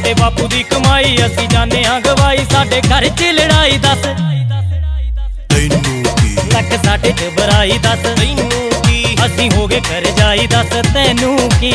साडे बापू दी कमाई असी जाने हां गवाई साडे घर च लड़ाई दस तैनू की लख साडे च बराई दस तैनू की असी हो गए घर जाई दस तैनू की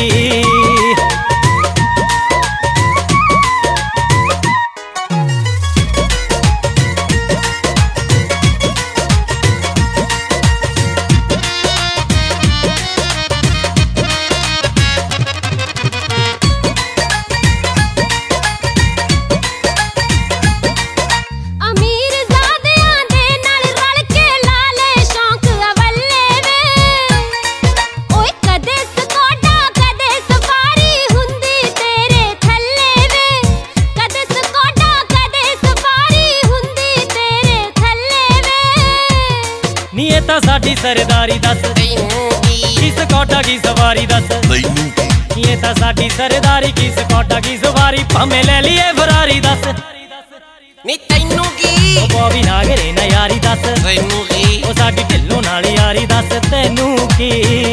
साडी सरदारी दस की स्कॉटा की सवारी दस ये ता साडी सरदारी की स्कॉटा की सवारी भावें ले लिए फरारी दस नी तैनू की बॉबी नागरे ना यारी दस तैनू की ओ साडी ढिल्लों नाल यारी दस तैनू की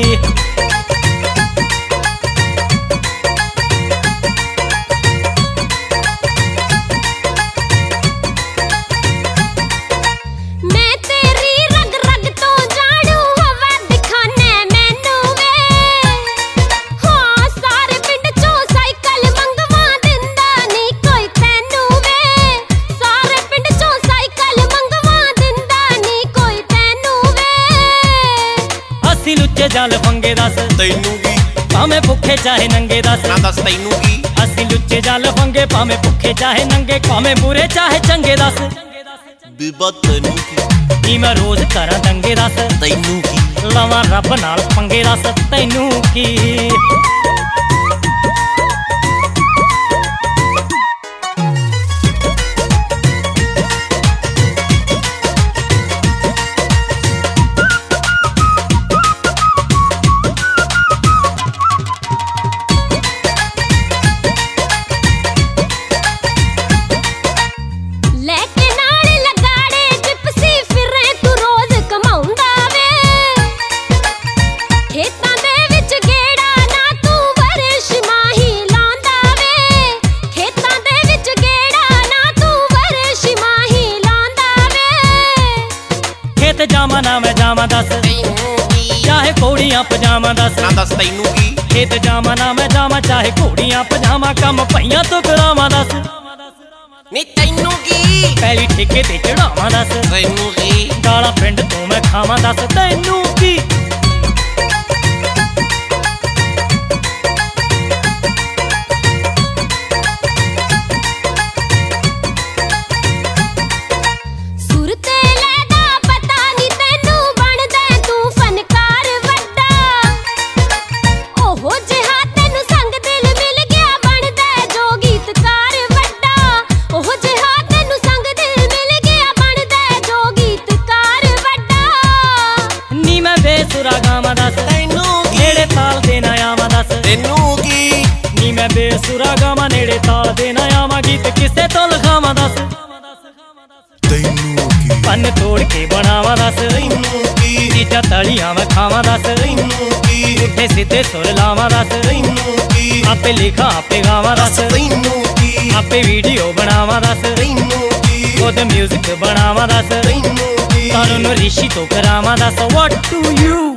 जाल फंगे दस तैनू की भावें भुखे चाहे नंगे दस ना दस तैनू की असी लुच्चे जाल फंगे भावें भुखे चाहे नंगे भावें बुरे चाहे चंगे दस बीबा तैनू की मैं रोज करा दंगे दस तैनू की लवां रब नाल पंगे दस तैनू की जामा ना मैं जामा दस चाहे घोड़ियां पजामा दस ना दस तैनू की खेत जामा ना मैं जामा चाहे घोड़ियां पजामा कम पईयां तो करावा दस नी तैनू की पहली ठेके ते चढ़ावा दस तैनू की गाला पिंड तो मैं खावा दस तैनू की बेसुरा गावा दस नेड़े ताल देना आवा दस तैनू की नी मैं बेसुरा गावा नेड़े ताल देना आवा गीत किसे तो लिखावा दस तैनू की पन तोड़ के बनावा दस तैनू की चीजा तलियां मैं खावा दस तैनू की उठे सीधे सुर लावा दस तैनू की आपे लिखा आपे गावा दस तैनू की आपे वीडियो बनावा दस तैनू की खुद म्यूजिक बनावा दस तैनू की तारों ऋषि तो करावा दस व्हाट टू यू